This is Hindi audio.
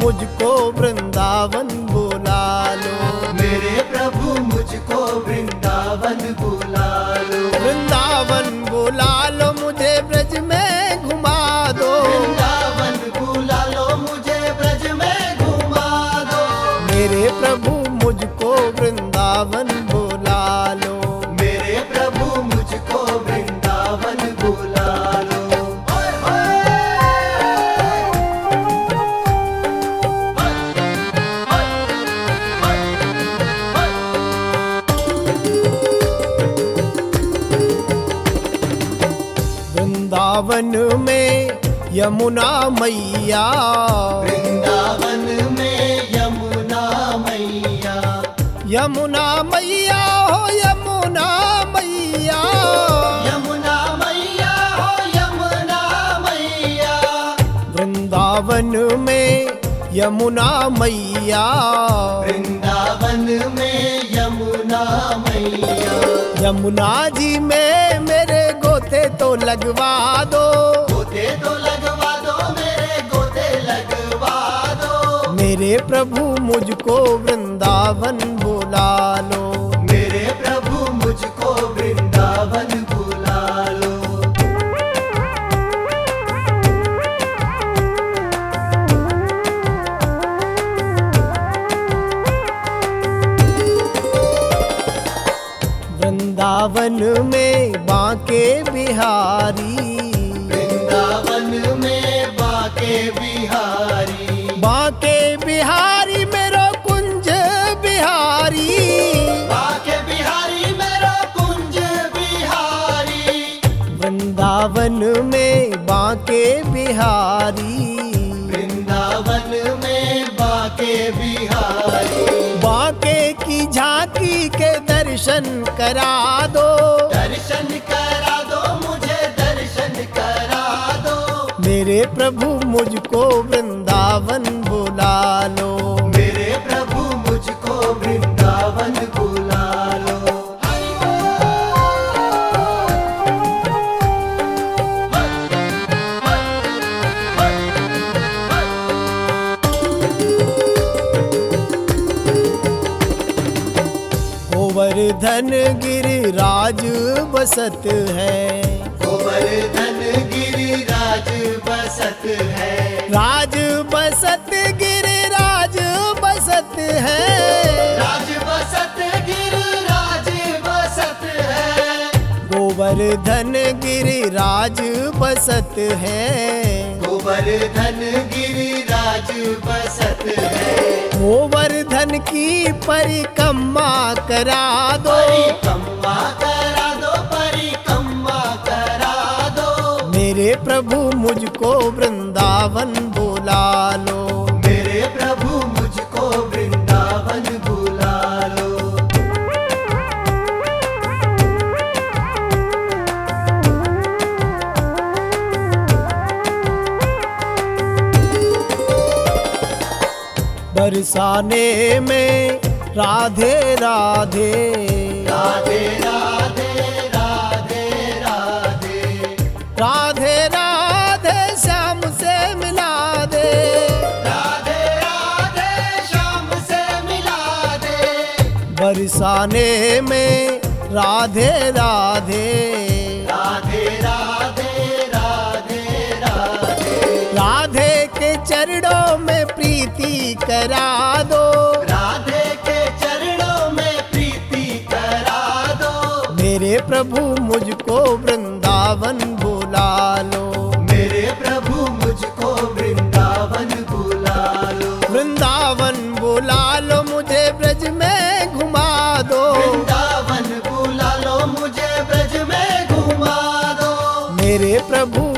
मुझको वृंदावन बुला लो। मेरे प्रभु मुझको वृंदावन बुला लो। वृंदावन बुला लो, मुझे ब्रज में घुमा दो। वृंदावन बुला लो, मुझे ब्रज में घुमा दो। मेरे प्रभु मुझको वृंदावन बुला लो। मेरे प्रभु मुझको वृंदावन बुला लो। ओए होए। वृंदावन में यमुना मैया, वृंदावन में यमुना मैया। यमुना मैया हो यमुना मैया। यमुना मैया हो यमुना मैया। वृंदावन में यमुना मैया। वृंदावन में यमुना मैया। यमुना जी में मेरे गोते तो लगवा दो। गोते तो लगवा दो, मेरे गोते लगवा दो। मेरे प्रभु मुझको वृंदावन बुला लो। मेरे प्रभु मुझको वृंदावन बुला लो। वृंदावन में बांके बिहारी। वृंदावन में बाके बिहारी। बांके बिहारी मेरो कुंज बिहारी। बाके बिहारी मेरा कुंज बिहारी। वृंदावन में बांके बिहारी। वृंदावन में बाके बिहारी। बांके की झांकी के दर्शन करा दो। दर्शन करा दो, मुझे दर्शन करा दो। मेरे प्रभु मुझको वृंदावन बुला लो। मेरे प्रभु मुझको वृंदावन बुला लो। गोवर्धन गिरिराज बसत है। गोवर्धन गिरिराज बसत है। राज बसत गिरिराज बसत है। राज बसत गिरिराज बसत है। गोवर्धन गिरिराज बसत है। गोवर्धन गिरिराज बसत है। गोवर्धन की परिक्रमा करा दो। परिक्रमा करा दो, परिक्रमा करा दो। मेरे प्रभु मुझको वृंदावन बुला लो। मेरे प्रभु मुझको वृंदावन बुला लो। बरसाने में राधे राधे। राधे राधे राधे राधे। राधे राधे श्याम से मिला दे। राधे राधे श्याम से मिला दे। बरसाने में राधे राधे। राधे राधे राधे राधे। राधे के चरणों में प्रीति करा दो। राधे के चरणों में प्रीति करा दो। मेरे प्रभु मुझको वृंदावन बुला लो। मेरे प्रभु मुझको वृंदावन बुला लो। वृंदावन बुला लो, मुझे ब्रज में घुमा दो। वृंदावन बुला लो, मुझे ब्रज में घुमा दो। मेरे प्रभु